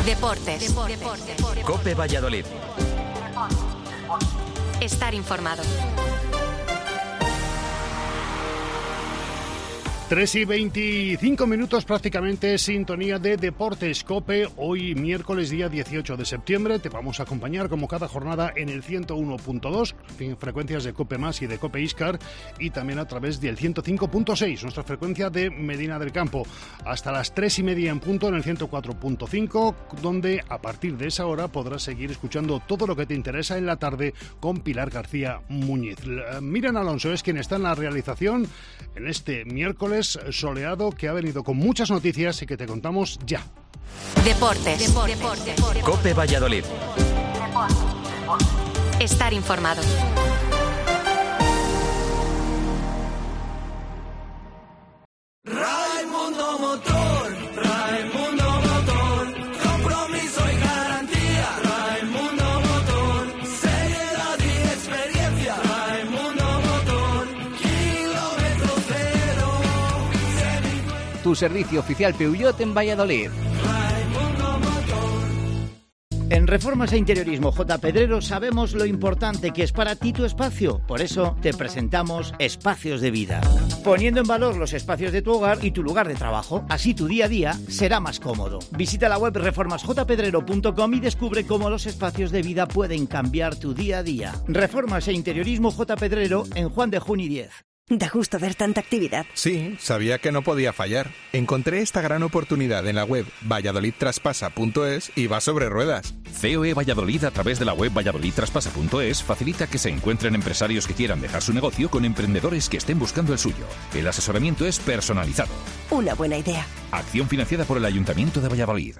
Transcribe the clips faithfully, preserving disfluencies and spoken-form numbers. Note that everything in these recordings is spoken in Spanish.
Deportes. Deportes. Deportes. COPE Valladolid. Estar informado. tres y veinticinco minutos prácticamente, sintonía de Deportes COPE. Hoy miércoles día dieciocho de septiembre te vamos a acompañar como cada jornada en el ciento uno punto dos, frecuencias de COPE Más y de COPE Iscar, y también a través del ciento cinco punto seis, nuestra frecuencia de Medina del Campo, hasta las tres y media en punto en el ciento cuatro punto cinco, donde a partir de esa hora podrás seguir escuchando todo lo que te interesa en la tarde con Pilar García Muñiz. Miriam Alonso es quien está en la realización en este miércoles soleado que ha venido con muchas noticias y que te contamos ya. Deportes. Deportes. Deportes. COPE Valladolid. Estar informado. Raimundo Motor, Raimundo Motor, compromiso y garantía. Raimundo Motor, seriedad y experiencia. Raimundo Motor, kilómetro cero. Tu servicio oficial Peugeot en Valladolid. Raimundo Motor. En Reformas e Interiorismo J. Pedrero sabemos lo importante que es para ti tu espacio. Por eso te presentamos Espacios de Vida. Poniendo en valor los espacios de tu hogar y tu lugar de trabajo. Así tu día a día será más cómodo. Visita la web reformas j pedrero punto com y descubre cómo los espacios de vida pueden cambiar tu día a día. Reformas e Interiorismo J. Pedrero en Juan de Juni diez. Da gusto ver tanta actividad. Sí, sabía que no podía fallar. Encontré esta gran oportunidad en la web valladolid traspasa punto es y va sobre ruedas. C O E Valladolid, a través de la web valladolid traspasa punto es, facilita que se encuentren empresarios que quieran dejar su negocio con emprendedores que estén buscando el suyo. El asesoramiento es personalizado. Una buena idea. Acción financiada por el Ayuntamiento de Valladolid.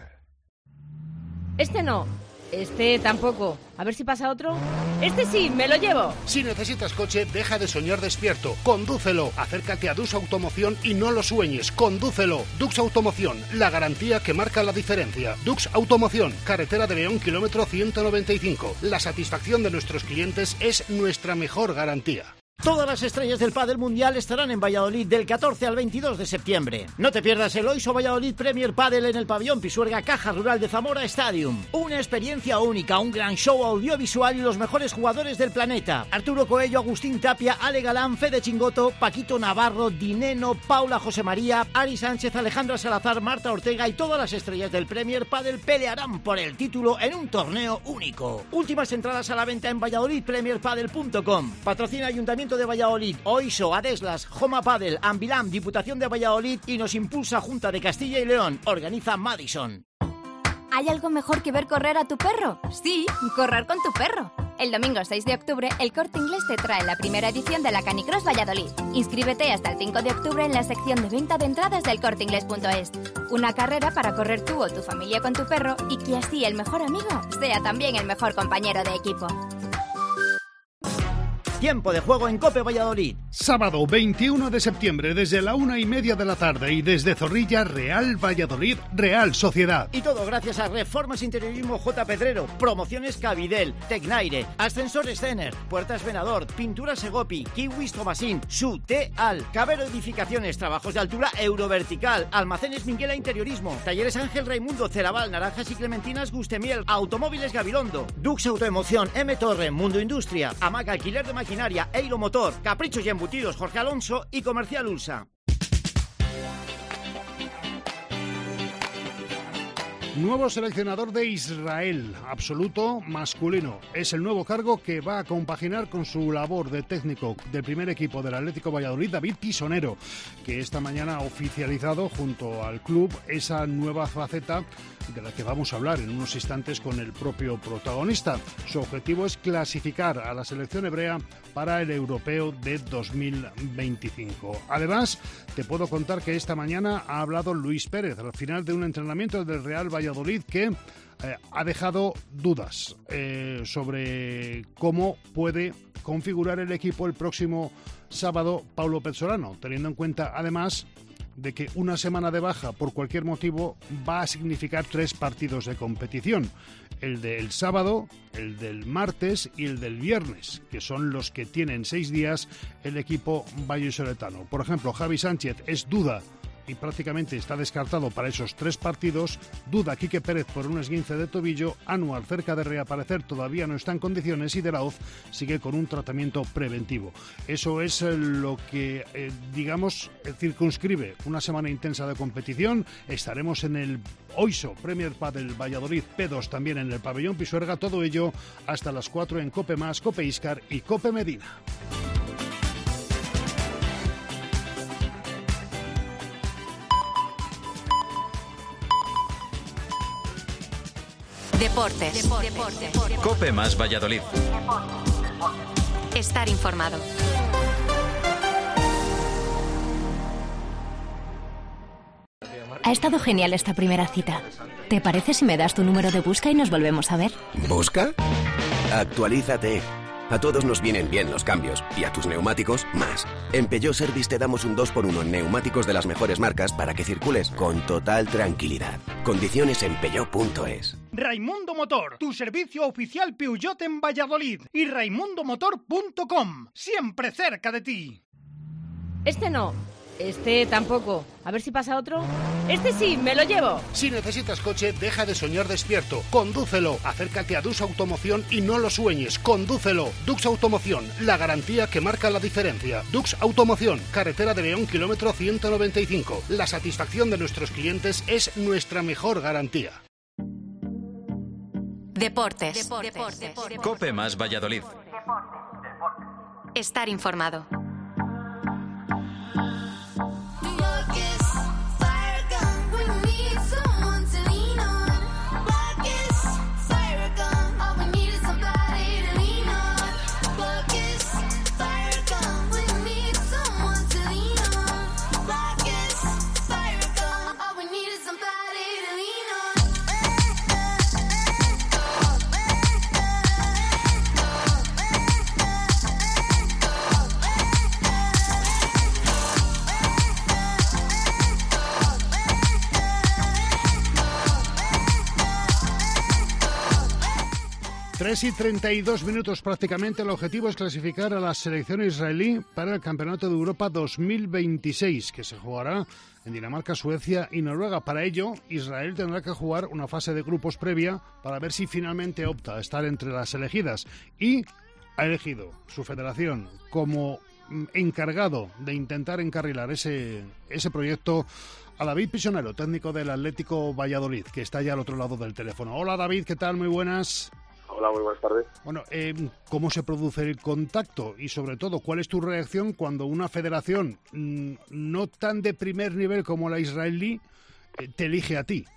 Este no. Este tampoco. A ver si pasa otro. Este sí, me lo llevo. Si necesitas coche, deja de soñar despierto. Condúcelo. Acércate a Dux Automoción y no lo sueñes. Condúcelo. Dux Automoción, la garantía que marca la diferencia. Dux Automoción, carretera de León, kilómetro ciento noventa y cinco. La satisfacción de nuestros clientes es nuestra mejor garantía. Todas las estrellas del pádel mundial estarán en Valladolid del catorce al veintidós de septiembre. No te pierdas el Oiso Valladolid Premier Padel en el pabellón Pisuerga Caja Rural de Zamora Stadium. Una experiencia única, un gran show audiovisual y los mejores jugadores del planeta. Arturo Coello, Agustín Tapia, Ale Galán, Fede Chingoto, Paquito Navarro, Dineno, Paula José María, Ari Sánchez, Alejandra Salazar, Marta Ortega y todas las estrellas del Premier Padel pelearán por el título en un torneo único. Últimas entradas a la venta en valladolid premier padel punto com. Patrocina Ayuntamiento de Valladolid, Oiso, Adeslas, Joma Padel, Ambilam, Diputación de Valladolid y nos impulsa Junta de Castilla y León. Organiza Madison. ¿Hay algo mejor que ver correr a tu perro? Sí, correr con tu perro. El domingo seis de octubre, el Corte Inglés te trae la primera edición de la Canicross Valladolid. Inscríbete hasta el cinco de octubre en la sección de venta de entradas del corte inglés punto es. Una carrera para correr tú o tu familia con tu perro y que así el mejor amigo sea también el mejor compañero de equipo. Tiempo de juego en COPE Valladolid. Sábado veintiuno de septiembre, desde la una y media de la tarde y desde Zorrilla, Real Valladolid, Real Sociedad. Y todo gracias a Reformas Interiorismo J. Pedrero, Promociones Cavidel, Tecnaire, Ascensores Cener, Puertas Venador, Pinturas Segopi, Kiwis Tomasín, Su, T-Al, Cabero Edificaciones, Trabajos de Altura Eurovertical, Almacenes Minguela Interiorismo, Talleres Ángel Raimundo, Ceraval, Naranjas y Clementinas Gustemiel, Automóviles Gabilondo, Dux Autoemoción, M Torre, Mundo Industria, Amac Alquiler de Maquinaria, Eiro Motor, Caprichos y Embutidos Jorge Alonso y Comercial Ulsa. Nuevo seleccionador de Israel, absoluto masculino. Es el nuevo cargo que va a compaginar con su labor de técnico del primer equipo del Atlético Valladolid, David Pisonero, que esta mañana ha oficializado junto al club esa nueva faceta de la que vamos a hablar en unos instantes con el propio protagonista. Su objetivo es clasificar a la selección hebrea para el europeo de dos mil veinticinco. Además, te puedo contar que esta mañana ha hablado Luis Pérez al final de un entrenamiento del Real Valladolid que eh, ha dejado dudas eh, sobre cómo puede configurar el equipo el próximo sábado Paulo Pezzolano, teniendo en cuenta además de que una semana de baja por cualquier motivo va a significar tres partidos de competición, el del sábado, el del martes y el del viernes, que son los que tienen seis días el equipo vallisoletano. Por ejemplo, Javi Sánchez es duda y prácticamente está descartado para esos tres partidos. Duda Quique Pérez por un esguince de tobillo. Anuar, cerca de reaparecer, todavía no está en condiciones, y De la Hoz sigue con un tratamiento preventivo. Eso es eh, lo que, eh, digamos, eh, circunscribe una semana intensa de competición. Estaremos en el Oiso Premier Padel Valladolid P dos, también en el pabellón Pisuerga. Todo ello hasta las cuatro en Cope Más, Cope Iscar y Cope Medina. Deportes. Deportes. Cope Más Valladolid. Estar informado. Ha estado genial esta primera cita. ¿Te parece si me das tu número de Busca y nos volvemos a ver? ¿Busca? Actualízate. A todos nos vienen bien los cambios, y a tus neumáticos más. En Peugeot Service te damos un dos por uno en neumáticos de las mejores marcas para que circules con total tranquilidad. Condiciones en peugeot punto es. Raimundo Motor, tu servicio oficial Peugeot en Valladolid, y raimundo motor punto com, siempre cerca de ti. Este no. Este tampoco. A ver si pasa otro. Este sí, me lo llevo. Si necesitas coche, deja de soñar despierto. Condúcelo. Acércate a Dux Automoción y no lo sueñes. Condúcelo. Dux Automoción, la garantía que marca la diferencia. Dux Automoción, carretera de León, kilómetro ciento noventa y cinco. La satisfacción de nuestros clientes es nuestra mejor garantía. Deportes. Deportes. Cope Más Valladolid. Estar informado. tres y treinta y dos minutos prácticamente. El objetivo es clasificar a la selección israelí para el Campeonato de Europa dos mil veintiséis, que se jugará en Dinamarca, Suecia y Noruega. Para ello, Israel tendrá que jugar una fase de grupos previa para ver si finalmente opta a estar entre las elegidas. Y ha elegido su federación como encargado de intentar encarrilar ese, ese proyecto a David Pisonero, técnico del Atlético Valladolid, que está ya al otro lado del teléfono. Hola David, ¿qué tal? Muy buenas. Hola, muy buenas tardes. Bueno, eh, ¿cómo se produce el contacto? Y sobre todo, ¿cuál es tu reacción cuando una federación mmm, no tan de primer nivel como la israelí eh, te elige a ti?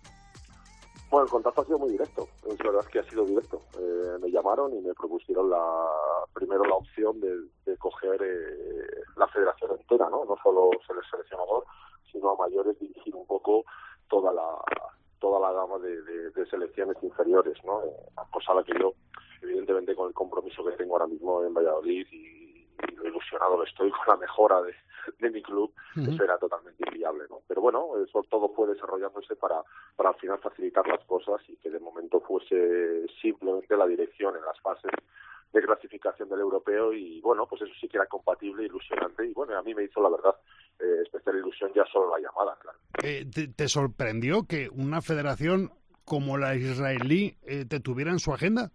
Bueno, el contacto ha sido muy directo. Es verdad que ha sido directo. Eh, me llamaron y me propusieron la, primero la opción de, de coger eh, la federación entera, ¿no? No solo ser el seleccionador, sino a mayores dirigir un poco toda la... toda la gama de, de, de selecciones inferiores, ¿no? Eh, cosa a la que yo, evidentemente, con el compromiso que tengo ahora mismo en Valladolid y, y lo ilusionado que estoy con la mejora de, de mi club, uh-huh. Eso era totalmente inviable, ¿no? Pero bueno, eso todo fue desarrollándose para, para al final facilitar las cosas y que de momento fuese simplemente la dirección en las fases de clasificación del europeo y bueno, pues eso sí que era compatible, ilusionante y bueno, a mí me hizo la verdad eh, especial ilusión ya solo la llamada, claro. Eh, ¿te, ¿Te sorprendió que una federación como la israelí eh, te tuviera en su agenda?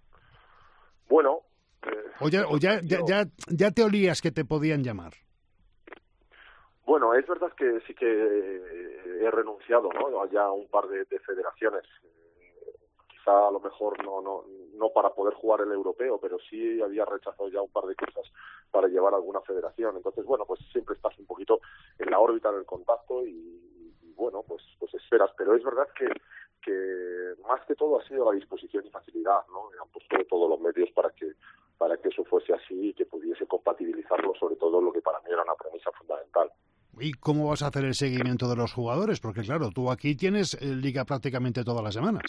Bueno... Eh, o ya, o ya, ya, ya, ya te olías que te podían llamar. Bueno, es verdad que sí que he renunciado, ¿no? Ya a un par de, de federaciones. Quizá a lo mejor no, no, no para poder jugar el europeo, pero sí había rechazado ya un par de cosas para llevar a alguna federación. Entonces, bueno, pues siempre estás un poquito en la órbita, en el contacto y, y bueno, pues, pues esperas. Pero es verdad que, que más que todo ha sido la disposición y facilidad, ¿no? Han puesto todos los medios para que, para que eso fuese así y que pudiese compatibilizarlo, sobre todo lo que para mí era una premisa fundamental. ¿Y cómo vas a hacer el seguimiento de los jugadores? Porque claro, tú aquí tienes liga prácticamente todas las semanas.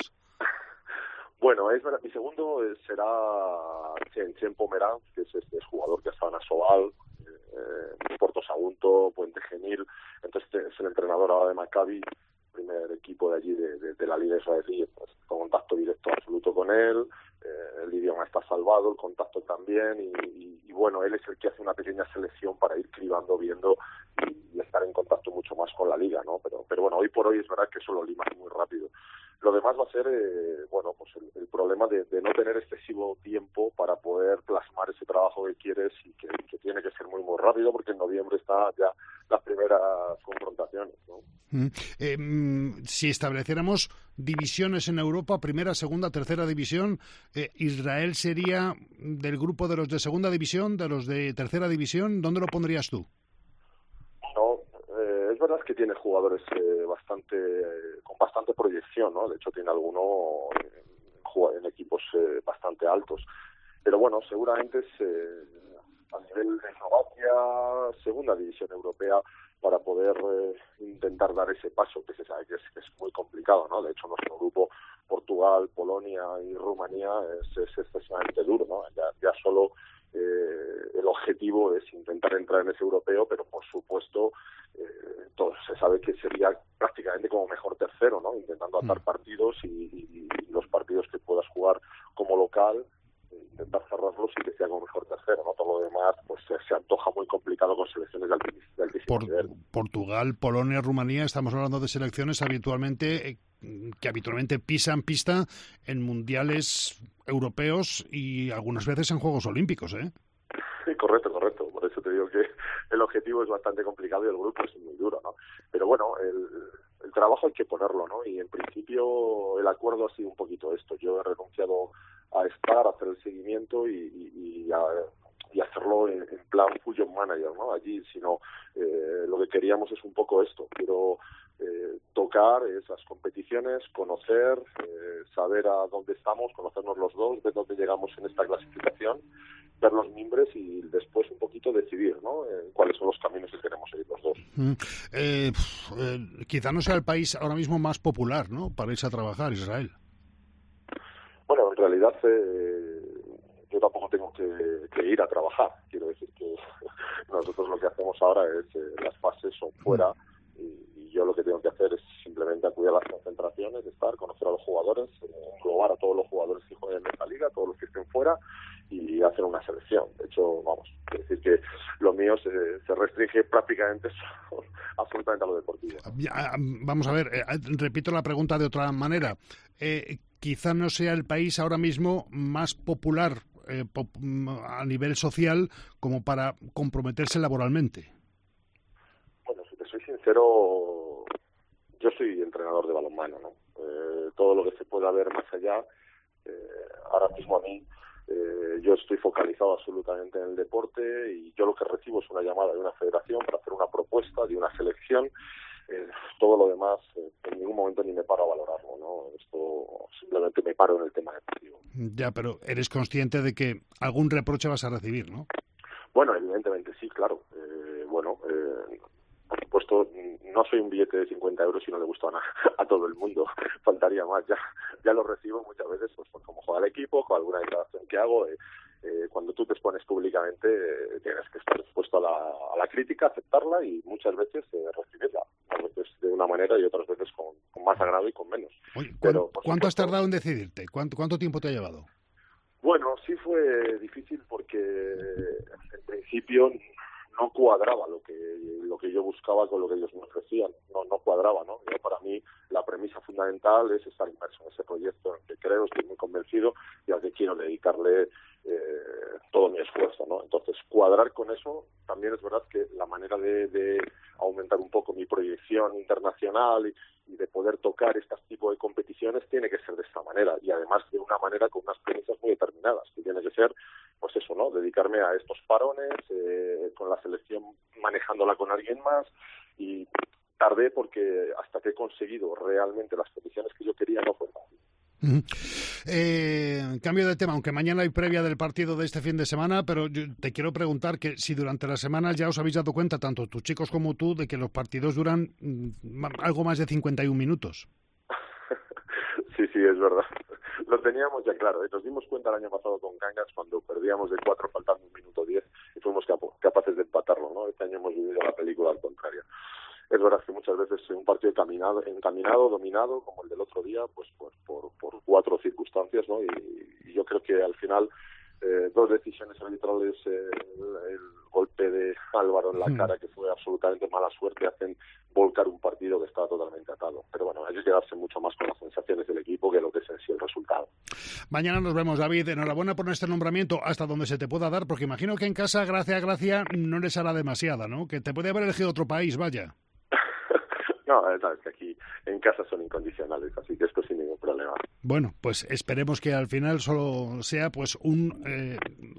Bueno, es verdad, mi segundo será Chen, Chen Pomeranz, que es este jugador que está en Asobal, eh, Porto Sagunto, Puente Genil, entonces es el entrenador ahora de Maccabi, primer equipo de allí de, de, de la Liga Israelí, pues, con contacto directo absoluto con él, eh, el idioma está salvado, el contacto también, y, y, y bueno, él es el que hace una pequeña selección para ir cribando, viendo y, y estar en contacto mucho más con la liga, ¿no? Pero, pero bueno, hoy por hoy es verdad que eso lo limas muy rápido. Lo demás va a ser, eh, bueno, pues el, el problema de, de no tener excesivo tiempo para poder plasmar ese trabajo que quieres y que, que tiene que ser muy, muy rápido, porque en noviembre está ya las primeras confrontaciones, ¿no? Mm. Eh, mm, si estableciéramos divisiones en Europa, primera, segunda, tercera división, eh, ¿Israel sería del grupo de los de segunda división, de los de tercera división? ¿Dónde lo pondrías tú? No, eh, es verdad que tiene jugadores eh, bastante eh, con bastante proyección, ¿no? De hecho tiene alguno en, en equipos eh, bastante altos, pero bueno, seguramente es eh, a nivel de Eslovaquia, segunda división europea, para poder eh, intentar dar ese paso, que se sabe que es, que es muy complicado, ¿no? De hecho, nuestro grupo, Portugal, Polonia y Rumanía, es, es excesivamente duro, ¿no? Ya, ya solo eh, el objetivo es intentar entrar en ese europeo, pero por supuesto, eh, todo se sabe que sería prácticamente como mejor tercero, ¿no? Intentando atar mm. partidos y, y, y los partidos que puedas jugar como local, intentar cerrarlos y que sea como mejor tercero, ¿no? Todo lo demás pues se, se antoja muy complicado con selecciones de altísimo, de altísimo Por, nivel. Portugal, Polonia, Rumanía, estamos hablando de selecciones habitualmente eh, que habitualmente pisan pista en mundiales europeos y algunas veces en Juegos Olímpicos, ¿eh? Sí, correcto, correcto. Por eso te digo que el objetivo es bastante complicado y el grupo es muy duro, ¿no? Pero bueno, el, el trabajo hay que ponerlo, ¿no? Y en principio el acuerdo ha sido un poquito esto. Yo he renunciado a estar, a hacer el seguimiento y, y, y, a, y hacerlo en, en plan fusion manager, ¿no? Allí, sino eh, lo que queríamos es un poco esto. Quiero eh, tocar esas competiciones, conocer, eh, saber a dónde estamos, conocernos los dos, ver dónde llegamos en esta clasificación, ver los mimbres y después un poquito decidir, ¿no? Eh, cuáles son los caminos que queremos seguir los dos. Mm. Eh, eh, quizá no sea el país ahora mismo más popular, ¿no? Para irse a trabajar, Israel. Bueno, en realidad eh, yo tampoco tengo que, que ir a trabajar. Quiero decir que nosotros lo que hacemos ahora es eh, las fases son fuera y, y yo lo que tengo que hacer es simplemente acudir a las concentraciones, estar, conocer a los jugadores, eh, englobar a todos los jugadores que jueguen en esta liga, todos los que estén fuera y hacer una selección. De hecho, vamos, quiero decir que lo mío se, se restringe prácticamente absolutamente a lo deportivo. Ya, vamos a ver, eh, repito la pregunta de otra manera. Eh, quizá no sea el país ahora mismo más popular eh, pop, a nivel social como para comprometerse laboralmente. Bueno, si te soy sincero, yo soy entrenador de balonmano, ¿no? Eh, todo lo que se pueda ver más allá, eh, ahora mismo a mí, eh, yo estoy focalizado absolutamente en el deporte y yo lo que recibo es una llamada de una federación para hacer una propuesta de una selección. Eh, todo lo demás, eh, en ningún momento ni me paro a valorarlo, ¿no? Esto simplemente me paro en el tema deportivo. Ya, pero eres consciente de que algún reproche vas a recibir, ¿no? Bueno, evidentemente sí, claro. Eh, bueno, eh, por supuesto, no soy un billete de cincuenta euros y no le gusta a, a todo el mundo. Faltaría más. Ya ya lo recibo muchas veces, pues, pues como juega el equipo, con alguna declaración que hago. Eh, eh, cuando tú te expones públicamente, eh, tienes que estar expuesto a la, a la crítica, aceptarla y muchas veces eh, recibirla. A veces de una manera y otras veces con, con más agrado y con menos. Oye, Pero, ¿cuánto, ¿cuánto has tardado en decidirte? ¿Cuánto, ¿Cuánto tiempo te ha llevado? Bueno, sí fue difícil porque en principio no cuadraba lo que lo que yo buscaba con lo que ellos me ofrecían, no no cuadraba, ¿no? Yo, para mí la premisa fundamental es estar inmerso en ese proyecto en el que creo, estoy muy convencido y al que quiero dedicarle eh, todo mi esfuerzo, ¿no? Entonces, cuadrar con eso, también es verdad que la manera de, de aumentar un poco mi proyección internacional y, y de poder tocar este tipo de competiciones tiene que ser de esta manera y además de una manera con unas premisas muy determinadas, que tiene que ser, pues eso, ¿no? Dedicarme a estos parones, eh, con la selección manejándola con alguien más y tardé porque hasta que he conseguido realmente las condiciones que yo quería no fue fácil. Uh-huh. Eh, cambio de tema, aunque mañana hay previa del partido de este fin de semana, pero yo te quiero preguntar que si durante las semanas ya os habéis dado cuenta, tanto tus chicos como tú, de que los partidos duran mm, algo más de cincuenta y un minutos. Sí, sí, es verdad. Lo teníamos ya claro. Nos dimos cuenta el año pasado con Cangas cuando perdíamos de cuatro faltando un minuto diez y fuimos cap- capaces de empatarlo, ¿no? Este año hemos vivido la película al contrario. Es verdad que muchas veces un partido encaminado, encaminado, dominado, como el del otro día, pues por, por, por cuatro circunstancias, ¿no? Y, y yo creo que al final eh, dos decisiones arbitrales, eh, el, el golpe de Álvaro en la cara, que fue absolutamente mala suerte, hacen volcar un partido que estaba totalmente atado. Pero bueno, hay que quedarse mucho más con las sensaciones del equipo que lo que es en sí el resultado. Mañana nos vemos, David. Enhorabuena por este nombramiento hasta donde se te pueda dar, porque imagino que en casa, gracia, gracia, no les hará demasiada, ¿no? Que te puede haber elegido otro país, vaya. No, sabes que aquí en casa son incondicionales, así que esto sin ningún problema. Bueno, pues esperemos que al final solo sea pues un eh,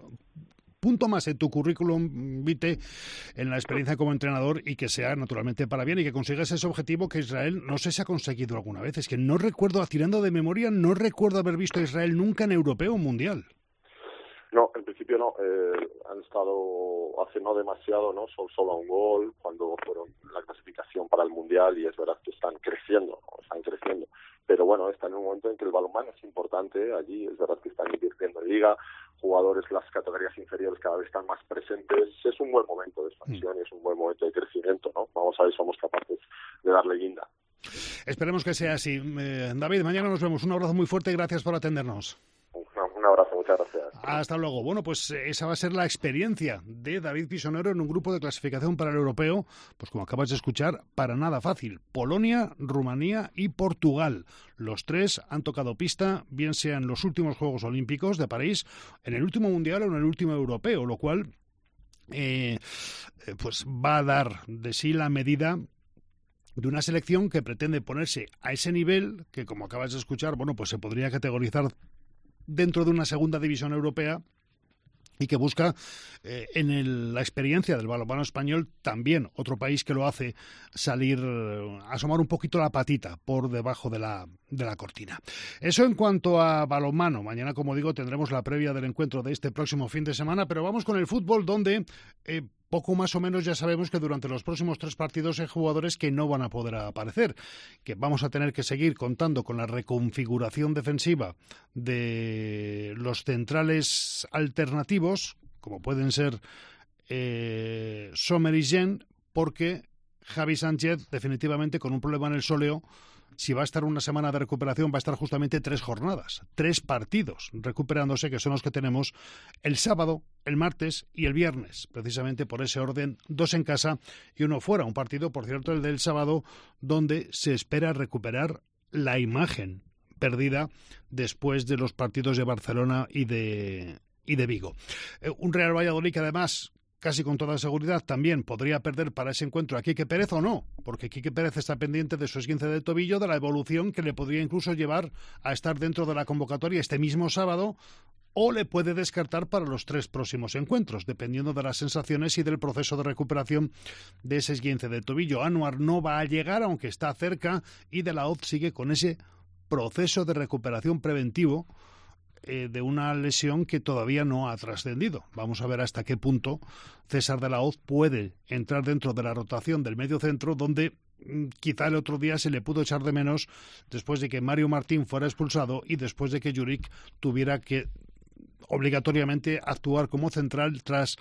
punto más en tu currículum vitae en la experiencia como entrenador y que sea naturalmente para bien y que consigas ese objetivo que Israel no sé si ha conseguido alguna vez. Es que no recuerdo, tirando de memoria, no recuerdo haber visto a Israel nunca en europeo o mundial. No, en principio no. Eh, han estado hace no demasiado, ¿no? Solo, solo a un gol cuando fueron la clasificación para el Mundial y es verdad que están creciendo, ¿no? Están creciendo. Pero bueno, están en un momento en que el balonmano es importante. Allí es verdad que están invirtiendo en liga, jugadores, las categorías inferiores cada vez están más presentes. Es un buen momento de expansión y es un buen momento de crecimiento, ¿no? Vamos a ver si somos capaces de darle guinda. Esperemos que sea así. Eh, David, mañana nos vemos. Un abrazo muy fuerte y gracias por atendernos. Un abrazo, muchas gracias. Hasta luego. Bueno, pues esa va a ser la experiencia de David Pisonero en un grupo de clasificación para el europeo, pues como acabas de escuchar, para nada fácil. Polonia, Rumanía y Portugal. Los tres han tocado pista, bien sea en los últimos Juegos Olímpicos de París, en el último Mundial o en el último Europeo, lo cual eh, pues va a dar de sí la medida de una selección que pretende ponerse a ese nivel que, como acabas de escuchar, bueno, pues se podría categorizar dentro de una segunda división europea y que busca eh, en el, la experiencia del balonmano español también otro país que lo hace salir, eh, asomar un poquito la patita por debajo de la, de la cortina. Eso en cuanto a balonmano. Mañana, como digo, tendremos la previa del encuentro de este próximo fin de semana, pero vamos con el fútbol donde eh, poco más o menos ya sabemos que durante los próximos tres partidos hay jugadores que no van a poder aparecer, que vamos a tener que seguir contando con la reconfiguración defensiva de los centrales alternativos, como pueden ser eh, Sommer y Gen, porque Javi Sánchez definitivamente con un problema en el sóleo, si va a estar una semana de recuperación, va a estar justamente tres jornadas, tres partidos recuperándose, que son los que tenemos el sábado, el martes y el viernes, precisamente por ese orden, dos en casa y uno fuera. Un partido, por cierto, el del sábado, donde se espera recuperar la imagen perdida después de los partidos de Barcelona y de, y de Vigo. Eh, un Real Valladolid que además, casi con toda seguridad, también podría perder para ese encuentro a Quique Pérez o no, porque Quique Pérez está pendiente de su esguince de tobillo, de la evolución que le podría incluso llevar a estar dentro de la convocatoria este mismo sábado, o le puede descartar para los tres próximos encuentros, dependiendo de las sensaciones y del proceso de recuperación de ese esguince de tobillo. Anuar no va a llegar, aunque está cerca, y De La Hoz sigue con ese proceso de recuperación preventivo Eh, de una lesión que todavía no ha trascendido. Vamos a ver hasta qué punto César De La Hoz puede entrar dentro de la rotación del medio centro, donde mm, quizá el otro día se le pudo echar de menos después de que Mario Martín fuera expulsado y después de que Juric tuviera que obligatoriamente actuar como central tras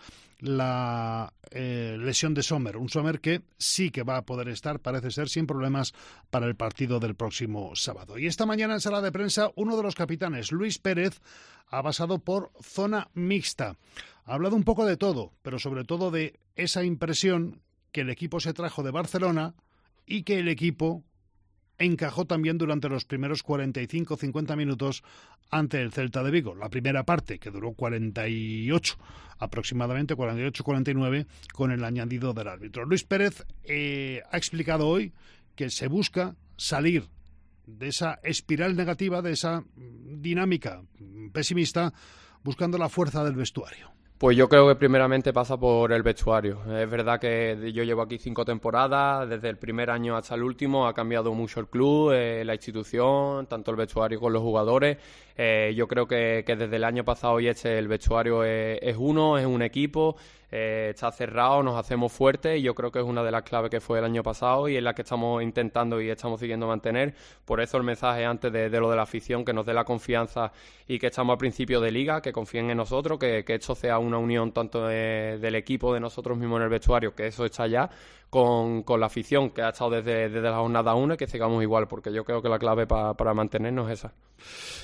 la eh, lesión de Sommer. Un Sommer que sí que va a poder estar, parece ser, sin problemas para el partido del próximo sábado. Y esta mañana en sala de prensa, uno de los capitanes, Luis Pérez, ha pasado por zona mixta. Ha hablado un poco de todo, pero sobre todo de esa impresión que el equipo se trajo de Barcelona y que el equipo encajó también durante los primeros cuarenta y cinco a cincuenta minutos ante el Celta de Vigo. La primera parte, que duró cuarenta y ocho, aproximadamente cuarenta y ocho a cuarenta y nueve, con el añadido del árbitro. Luis Pérez eh, ha explicado hoy que se busca salir de esa espiral negativa, de esa dinámica pesimista, buscando la fuerza del vestuario. Pues yo creo que primeramente pasa por el vestuario. Es verdad que yo llevo aquí cinco temporadas, desde el primer año hasta el último ha cambiado mucho el club, eh, la institución, tanto el vestuario con los jugadores. Eh, yo creo que, que desde el año pasado y este el vestuario es, es uno, es un equipo, eh, está cerrado, nos hacemos fuertes y yo creo que es una de las claves que fue el año pasado y es la que estamos intentando y estamos siguiendo mantener. Por eso el mensaje antes de, de lo de la afición, que nos dé la confianza y que estamos a principio de liga, que confíen en nosotros, que, que esto sea una unión tanto de, del equipo, de nosotros mismos en el vestuario, que eso está ya, con, con la afición que ha estado desde, desde la jornada uno y que sigamos igual, porque yo creo que la clave pa, para mantenernos es esa.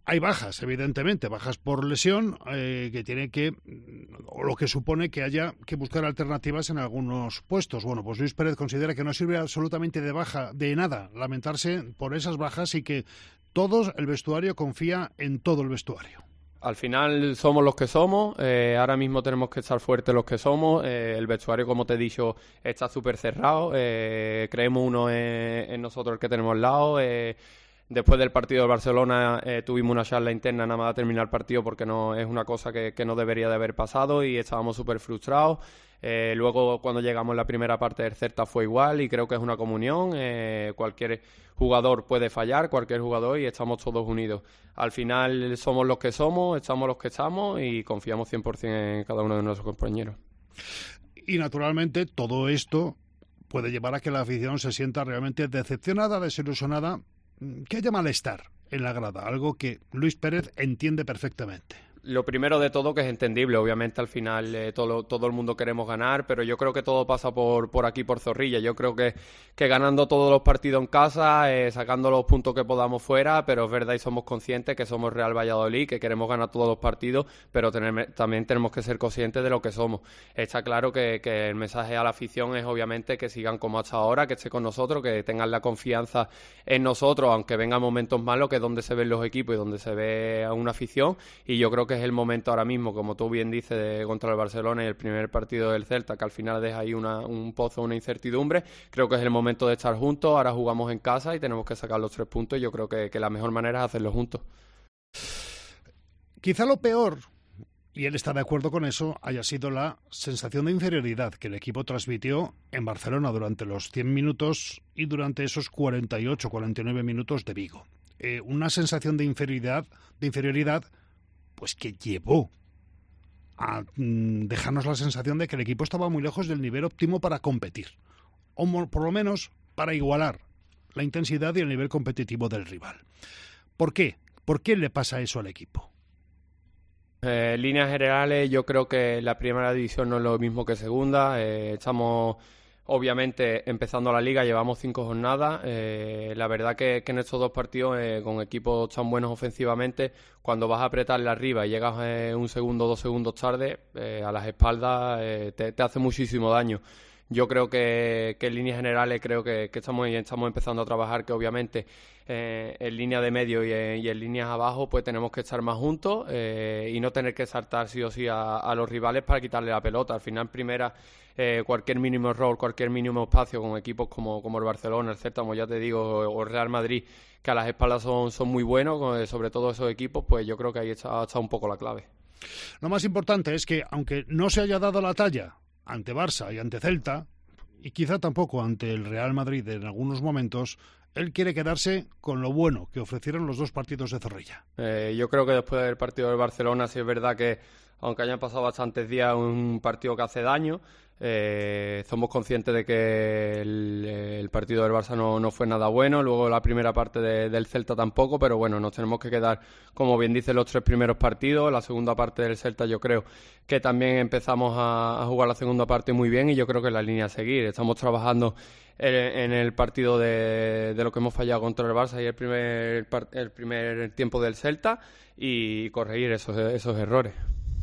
Hay bajas, evidentemente, bajas por lesión, eh, que tiene que, o lo que supone que haya que buscar alternativas en algunos puestos. Bueno, pues Luis Pérez considera que no sirve absolutamente de baja, de nada, lamentarse por esas bajas y que todos, el vestuario, confía en todo el vestuario. Al final somos los que somos, eh, ahora mismo tenemos que estar fuertes los que somos, eh, el vestuario, como te he dicho, está súper cerrado, eh, creemos uno en, en nosotros el que tenemos al lado. eh, Después del partido de Barcelona eh, tuvimos una charla interna nada más a terminar el partido porque no es una cosa que, que no debería de haber pasado y estábamos súper frustrados. Eh, luego cuando llegamos en la primera parte del Celta fue igual y creo que es una comunión. Eh, cualquier jugador puede fallar, cualquier jugador, y estamos todos unidos. Al final somos los que somos, estamos los que estamos y confiamos cien por ciento en cada uno de nuestros compañeros. Y naturalmente todo esto puede llevar a que la afición se sienta realmente decepcionada, desilusionada, que haya malestar en la grada, algo que Luis Pérez entiende perfectamente. Lo primero de todo que es entendible, obviamente al final eh, todo, todo el mundo queremos ganar, pero yo creo que todo pasa por, por aquí, por Zorrilla. Yo creo que, que ganando todos los partidos en casa, eh, sacando los puntos que podamos fuera, pero es verdad y somos conscientes que somos Real Valladolid, que queremos ganar todos los partidos, pero tener, también tenemos que ser conscientes de lo que somos. Está claro que, que el mensaje a la afición es obviamente que sigan como hasta ahora, que esté con nosotros, que tengan la confianza en nosotros, aunque vengan momentos malos, que es donde se ven los equipos y donde se ve a una afición, y yo creo que que es el momento ahora mismo, como tú bien dices, de, contra el Barcelona y el primer partido del Celta, que al final deja ahí una, un pozo, una incertidumbre. Creo que es el momento de estar juntos, ahora jugamos en casa y tenemos que sacar los tres puntos y yo creo que, que la mejor manera es hacerlo juntos. Quizá lo peor, y él está de acuerdo con eso, haya sido la sensación de inferioridad que el equipo transmitió en Barcelona durante los cien minutos y durante esos cuarenta y ocho, cuarenta y nueve minutos de Vigo. Eh, una sensación de inferioridad, de inferioridad pues que llevó a mm, dejarnos la sensación de que el equipo estaba muy lejos del nivel óptimo para competir, o por lo menos para igualar la intensidad y el nivel competitivo del rival. ¿Por qué? ¿Por qué le pasa eso al equipo? Eh, en líneas generales, yo creo que la primera división no es lo mismo que segunda. Eh, estamos... Obviamente, empezando la liga, llevamos cinco jornadas. Eh, la verdad que, que en estos dos partidos, eh, con equipos tan buenos ofensivamente, cuando vas a apretarle arriba y llegas eh, un segundo, dos segundos tarde, eh, a las espaldas eh, te, te hace muchísimo daño. Yo creo que, que en líneas generales creo que, que estamos, estamos empezando a trabajar, que obviamente eh, en línea de medio y en, y en líneas abajo pues tenemos que estar más juntos eh, y no tener que saltar sí o sí a, a los rivales para quitarle la pelota. Al final, primera, eh, cualquier mínimo error, cualquier mínimo espacio con equipos como, como el Barcelona, el Celta, como ya te digo, o el Real Madrid, que a las espaldas son, son muy buenos, sobre todo esos equipos, pues yo creo que ahí está, está un poco la clave. Lo más importante es que, aunque no se haya dado la talla ante Barça y ante Celta, y quizá tampoco ante el Real Madrid en algunos momentos, él quiere quedarse con lo bueno que ofrecieron los dos partidos de Zorrilla. Eh, yo creo que después del partido del Barcelona, sí es verdad que, aunque hayan pasado bastantes días, un partido que hace daño. Eh, somos conscientes de que el, el partido del Barça no, no fue nada bueno, luego la primera parte de, del Celta tampoco, pero bueno, nos tenemos que quedar, como bien dice, los tres primeros partidos. La segunda parte del Celta yo creo que también empezamos a, a jugar la segunda parte muy bien y yo creo que es la línea a seguir. Estamos trabajando en, en el partido de, de lo que hemos fallado contra el Barça y el primer, el primer tiempo del Celta y corregir esos, esos errores.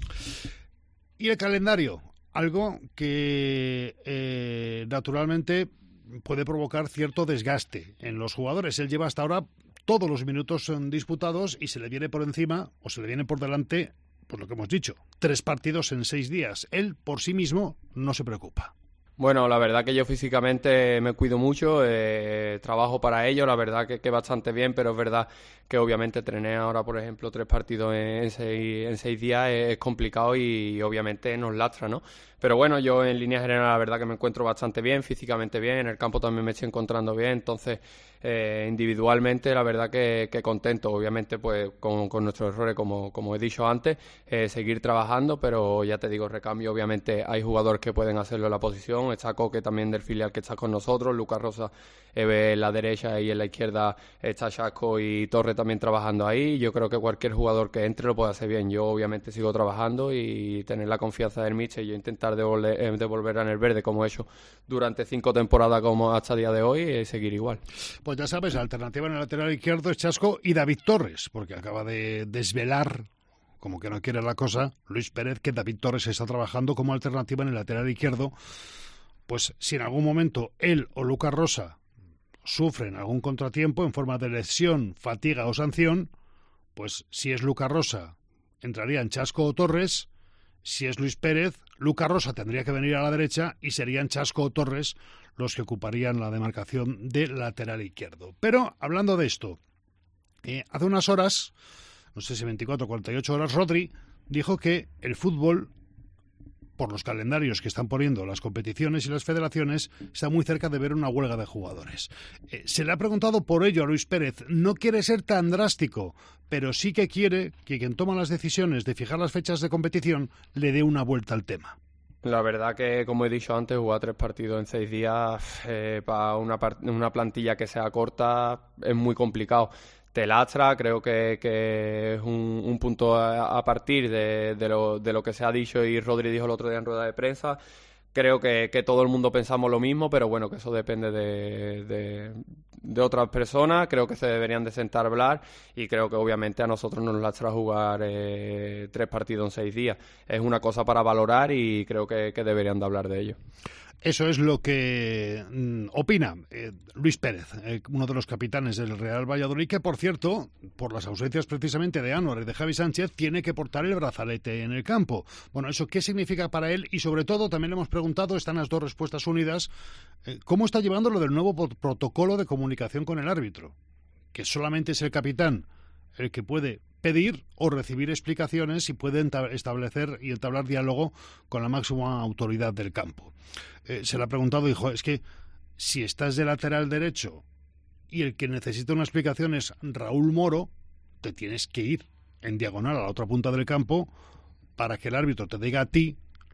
¿Y el calendario? Algo que eh, naturalmente puede provocar cierto desgaste en los jugadores. Él lleva hasta ahora todos los minutos disputados y se le viene por encima o se le viene por delante, pues lo que hemos dicho, tres partidos en seis días. Él por sí mismo no se preocupa. Bueno, la verdad que yo físicamente me cuido mucho, eh, trabajo para ello, la verdad que, que bastante bien, pero es verdad que obviamente entrené ahora, por ejemplo, tres partidos en, en, seis, en seis días es, es complicado y, y obviamente nos lastra, ¿no? Pero bueno, yo en línea general la verdad que me encuentro bastante bien, físicamente bien, en el campo también me estoy encontrando bien, entonces eh, individualmente la verdad que, que contento, obviamente pues con, con nuestros errores, como, como he dicho antes, eh, seguir trabajando, pero ya te digo, recambio, obviamente hay jugadores que pueden hacerlo en la posición, está Coque también del filial que está con nosotros, Lucas Rosa eh, en la derecha y en la izquierda está Xasco y Torre también trabajando ahí. Yo creo que cualquier jugador que entre lo puede hacer bien. Yo obviamente sigo trabajando y tener la confianza del míster y yo intentar intentar devolver, eh, devolver en el verde como he hecho durante cinco temporadas como hasta el día de hoy y seguir igual. Pues ya sabes, la alternativa en el lateral izquierdo es Chasco y David Torres, porque acaba de desvelar, como que no quiere la cosa, Luis Pérez, que David Torres está trabajando como alternativa en el lateral izquierdo. Pues si en algún momento él o Lucas Rosa sufren algún contratiempo en forma de lesión, fatiga o sanción, pues si es Lucas Rosa entrarían Chasco o Torres, si es Luis Pérez, Lucas Rosa tendría que venir a la derecha y serían Chasco o Torres los que ocuparían la demarcación de lateral izquierdo. Pero hablando de esto, eh, hace unas horas, no sé si veinticuatro o cuarenta y ocho horas, Rodri dijo que el fútbol, por los calendarios que están poniendo las competiciones y las federaciones, está muy cerca de ver una huelga de jugadores. Eh, se le ha preguntado por ello a Luis Pérez. No quiere ser tan drástico, pero sí que quiere que quien toma las decisiones de fijar las fechas de competición le dé una vuelta al tema. La verdad que, como he dicho antes, jugar tres partidos en seis días eh, para una, una plantilla que sea corta es muy complicado. Te lastra, creo que, que es un, un punto a, a partir de, de, lo, de lo que se ha dicho y Rodri dijo el otro día en rueda de prensa. Creo que, que todo el mundo pensamos lo mismo, pero bueno, que eso depende de, de, de otras personas. Creo que se deberían de sentar a hablar y creo que obviamente a nosotros nos lastra jugar eh, tres partidos en seis días. Es una cosa para valorar y creo que, que deberían de hablar de ello. Eso es lo que mm, opina eh, Luis Pérez, eh, uno de los capitanes del Real Valladolid, que por cierto, por las ausencias precisamente de Anwar y de Javi Sánchez, tiene que portar el brazalete en el campo. Bueno, ¿eso qué significa para él? Y sobre todo, también le hemos preguntado, están las dos respuestas unidas, eh, ¿cómo está llevando lo del nuevo protocolo de comunicación con el árbitro? Que solamente es el capitán el que puede pedir o recibir explicaciones y puede establecer y entablar diálogo con la máxima autoridad del campo. Eh, se le ha preguntado, dijo, es que si estás de lateral derecho y el que necesita una explicación es Raúl Moro, te tienes que ir en diagonal a la otra punta del campo para que el árbitro te diga a ti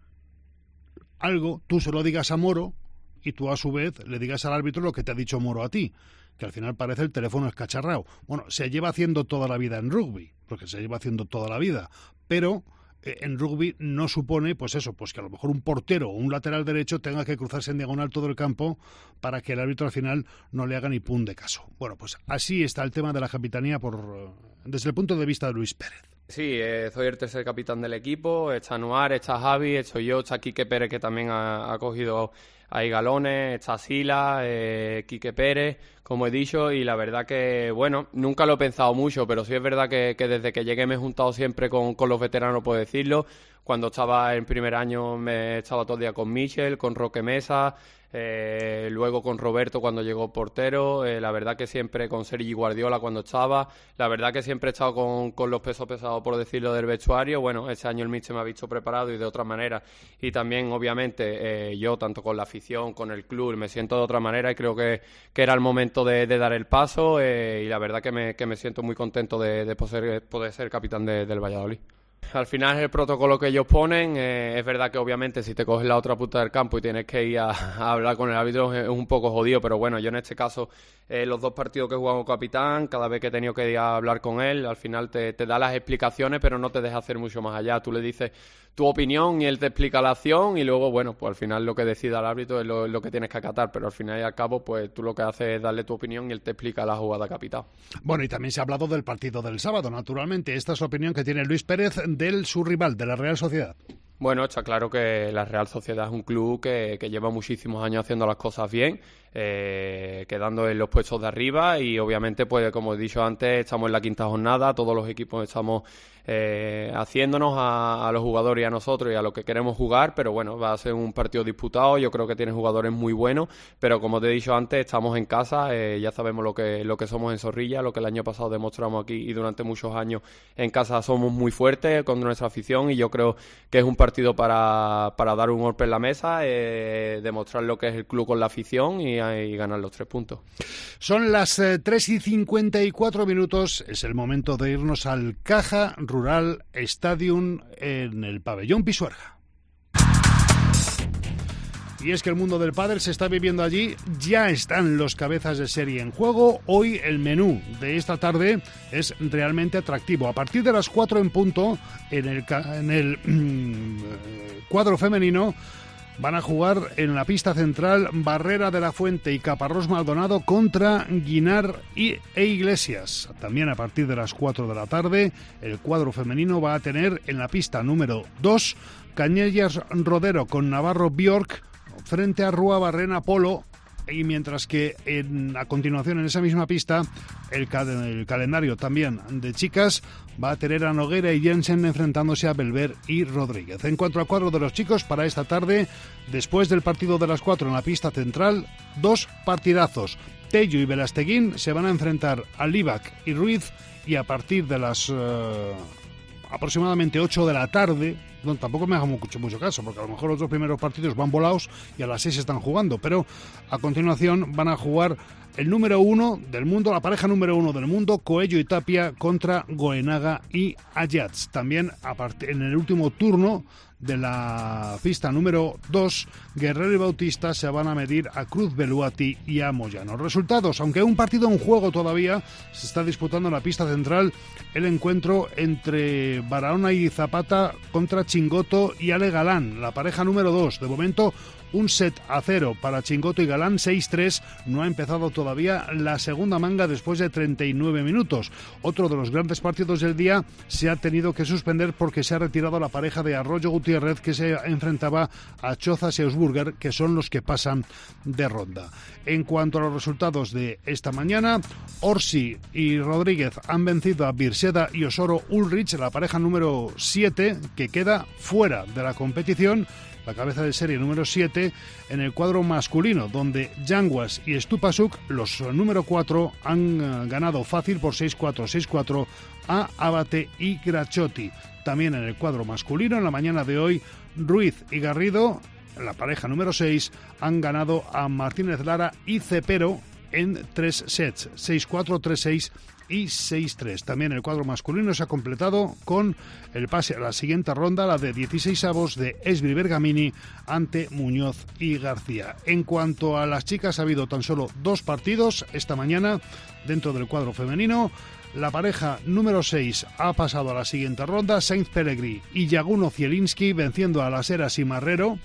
algo, tú se lo digas a Moro y tú a su vez le digas al árbitro lo que te ha dicho Moro a ti, que al final parece el teléfono escacharrado. Bueno, se lleva haciendo toda la vida en rugby, porque se lleva haciendo toda la vida, pero eh, en rugby no supone, pues eso, pues que a lo mejor un portero o un lateral derecho tenga que cruzarse en diagonal todo el campo para que el árbitro al final no le haga ni pun de caso. Bueno, pues así está el tema de la capitanía por desde el punto de vista de Luis Pérez. Sí, eh, soy el tercer capitán del equipo, está Anuar, está Javi, estoy yo, está Quique Pérez, que también ha, ha cogido ahí galones, está Sila, eh, Quique Pérez, como he dicho, y la verdad que, bueno, nunca lo he pensado mucho, pero sí es verdad que, que desde que llegué me he juntado siempre con, con los veteranos, puedo decirlo. Cuando estaba en primer año me estaba todo el día con Michel, con Roque Mesa, eh, luego con Roberto cuando llegó portero, eh, la verdad que siempre con Sergi Guardiola cuando estaba, la verdad que siempre he estado con, con los pesos pesados, por decirlo, del vestuario. Bueno, este año el míster me ha visto preparado y de otra manera, y también obviamente eh, yo, tanto con la afición, con el club, me siento de otra manera y creo que, que era el momento de, de dar el paso, eh, y la verdad que me, que me siento muy contento de, de poder, poder ser capitán de, del Valladolid. Al final es el protocolo que ellos ponen, eh, es verdad que obviamente si te coges la otra punta del campo y tienes que ir a, a hablar con el árbitro es un poco jodido, pero bueno, yo en este caso eh, los dos partidos que he jugado como capitán, cada vez que he tenido que ir a hablar con él, al final te, te da las explicaciones, pero no te deja hacer mucho más allá. Tú le dices tu opinión y él te explica la acción y luego, bueno, pues al final lo que decida el árbitro es lo, lo que tienes que acatar, pero al final y al cabo, pues tú lo que haces es darle tu opinión y él te explica la jugada capital. Bueno, y también se ha hablado del partido del sábado, naturalmente. Esta es la opinión que tiene Luis Pérez del su rival, de la Real Sociedad. Bueno, está claro que la Real Sociedad es un club que, que lleva muchísimos años haciendo las cosas bien, eh, quedando en los puestos de arriba y obviamente, pues como he dicho antes, estamos en la quinta jornada, todos los equipos estamos eh, haciéndonos a, a los jugadores y a nosotros y a lo que queremos jugar, pero bueno, va a ser un partido disputado, yo creo que tiene jugadores muy buenos, pero como te he dicho antes, estamos en casa, eh, ya sabemos lo que, lo que somos en Zorrilla, lo que el año pasado demostramos aquí y durante muchos años en casa somos muy fuertes con nuestra afición y yo creo que es un partido para, para dar un golpe en la mesa, eh, demostrar lo que es el club con la afición y, y ganar los tres puntos. Son las eh, tres y cincuenta y cuatro minutos, es el momento de irnos al Caja Rural Stadium en el pabellón Pisuerga. Y es que el mundo del pádel se está viviendo allí, ya están los cabezas de serie en juego. Hoy el menú de esta tarde es realmente atractivo. A partir de las cuatro en punto, en el, en el mmm, cuadro femenino, van a jugar en la pista central Barrera de la Fuente y Caparrós Maldonado contra Guinar y, e Iglesias. También a partir de las cuatro de la tarde, el cuadro femenino va a tener en la pista número dos Cañellas Rodero con Navarro Bjork frente a Rúa Barrena Polo. Y mientras que en, a continuación en esa misma pista el, el calendario también de chicas va a tener a Noguera y Jensen enfrentándose a Belver y Rodríguez. En cuanto al cuadro de los chicos para esta tarde, después del partido de las cuatro en la pista central, dos partidazos. Tello y Velasteguín se van a enfrentar a Libac y Ruiz, y a partir de las uh, aproximadamente ocho de la tarde, no, tampoco me haga mucho, mucho caso, porque a lo mejor los dos primeros partidos van volados y a las seis están jugando, pero a continuación van a jugar el número uno del mundo, la pareja número uno del mundo, Coello y Tapia contra Goenaga y Ayats. También a part- en el último turno de la pista número dos, Guerrero y Bautista se van a medir a Cruz Beluati y a Moyano. Resultados, aunque un partido en juego todavía, se está disputando en la pista central el encuentro entre Barahona y Zapata contra Chingoto y Ale Galán, la pareja número dos. De momento, un set a cero para Chingoto y Galán, seis tres. No ha empezado todavía la segunda manga después de treinta y nueve minutos. Otro de los grandes partidos del día se ha tenido que suspender porque se ha retirado la pareja de Arroyo Gutiérrez, que se enfrentaba a Chozas y Ausburger, que son los que pasan de ronda. En cuanto a los resultados de esta mañana, Orsi y Rodríguez han vencido a Birseda y Osoro Ulrich, la pareja número siete, que queda fuera de la competición. La cabeza de serie número siete en el cuadro masculino, donde Yanguas y Stupasuk, los número cuatro, han uh, ganado fácil por seis cuatro, seis cuatro a Abate y Graciotti. También en el cuadro masculino, en la mañana de hoy, Ruiz y Garrido, la pareja número seis, han ganado a Martínez Lara y Cepero en tres sets, seis cuatro, tres seis y seis tres. También el cuadro masculino se ha completado con el pase a la siguiente ronda, la de dieciséis avos de Esbri Bergamini ante Muñoz y García. En cuanto a las chicas, ha habido tan solo dos partidos esta mañana dentro del cuadro femenino. La pareja número seis ha pasado a la siguiente ronda, Sainz Pellegrini y Yaguno Zielinski venciendo a Las Heras y Marrero,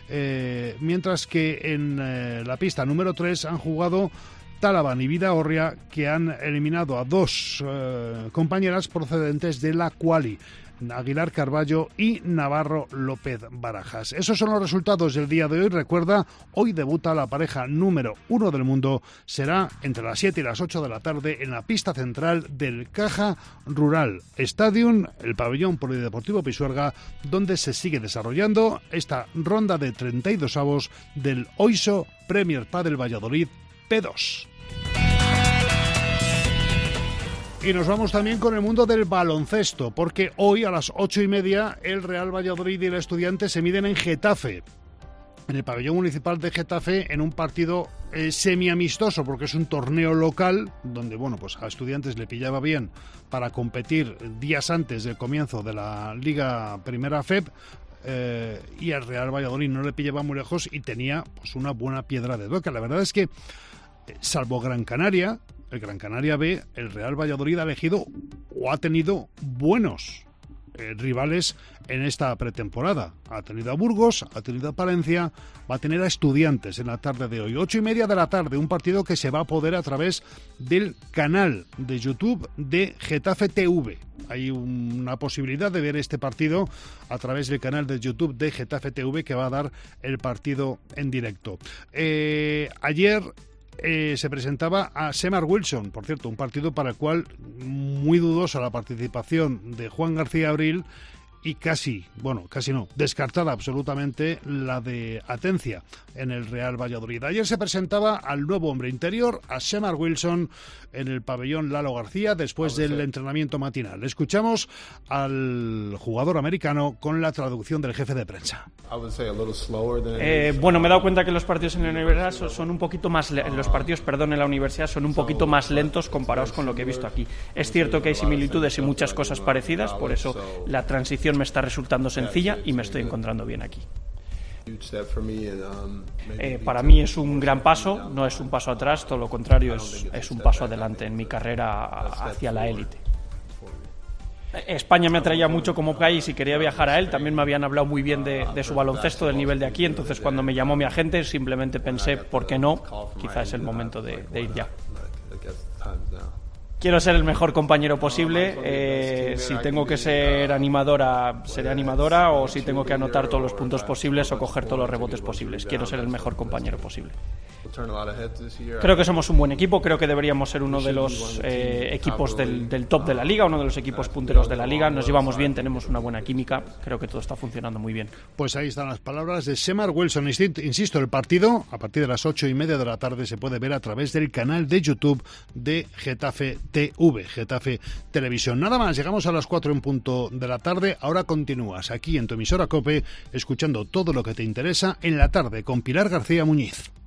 eh, mientras que en eh, la pista número tres han jugado Talaban y Vidaorria, que han eliminado a dos eh, compañeras procedentes de la Quali, Aguilar Carballo y Navarro López Barajas. Esos son los resultados del día de hoy. Recuerda, hoy debuta la pareja número uno del mundo. Será entre las siete y las ocho de la tarde en la pista central del Caja Rural Stadium, el pabellón polideportivo Pisuerga, donde se sigue desarrollando esta ronda de treinta y dos avos del Oiso Premier Padel Valladolid P dos. Y nos vamos también con el mundo del baloncesto, porque hoy a las ocho y media el Real Valladolid y el Estudiantes se miden en Getafe, en el pabellón municipal de Getafe, en un partido eh, semiamistoso, porque es un torneo local donde, bueno, pues a Estudiantes le pillaba bien para competir días antes del comienzo de la Liga Primera F E P. Eh, y al Real Valladolid no le pillaba muy lejos y tenía pues una buena piedra de toque. La verdad es que, eh, salvo Gran Canaria, el Gran Canaria B, el Real Valladolid ha elegido o ha tenido buenos eh, rivales en esta pretemporada. Ha tenido a Burgos, ha tenido a Palencia, va a tener a Estudiantes en la tarde de hoy. Ocho y media de la tarde, un partido que se va a poder a través del canal de YouTube de Getafe T V. Hay una posibilidad de ver este partido a través del canal de YouTube de Getafe T V, que va a dar el partido en directo. Eh, ayer Eh, se presentaba a Semar Wilson, por cierto, un partido para el cual muy dudosa la participación de Juan García Abril y casi, bueno, casi no, descartada absolutamente la de Atencia en el Real Valladolid. Ayer se presentaba al nuevo hombre interior, a Semar Wilson, en el pabellón Lalo García, después del entrenamiento matinal. Escuchamos al jugador americano con la traducción del jefe de prensa. Eh, bueno, me he dado cuenta que los partidos en la universidad son, son un poquito más le- los partidos, perdón, en la universidad son un poquito más lentos comparados con lo que he visto aquí. Es cierto que hay similitudes y muchas cosas parecidas, por eso la transición me está resultando sencilla y me estoy encontrando bien aquí. Eh, para mí es un gran paso, no es un paso atrás, todo lo contrario, es, es un paso adelante en mi carrera hacia la élite. España me atraía mucho como país y quería viajar a él. También me habían hablado muy bien de, de su baloncesto, del nivel de aquí. Entonces, cuando me llamó mi agente, simplemente pensé, ¿por qué no? Quizá es el momento de, de ir ya. Quiero ser el mejor compañero posible. Eh, si tengo que ser animadora, seré animadora, o si tengo que anotar todos los puntos posibles o coger todos los rebotes posibles. Quiero ser el mejor compañero posible. Creo que somos un buen equipo, creo que deberíamos ser uno de los eh, equipos del, del top de la liga, uno de los equipos punteros de la liga. Nos llevamos bien, tenemos una buena química, creo que todo está funcionando muy bien. Pues ahí están las palabras de Shemar Wilson. Insisto, el partido a partir de las ocho y media de la tarde se puede ver a través del canal de YouTube de Getafe T V, Getafe Televisión. Nada más, llegamos a las cuatro en punto de la tarde. Ahora continúas aquí en tu emisora COPE, escuchando todo lo que te interesa en la tarde con Pilar García Muñiz.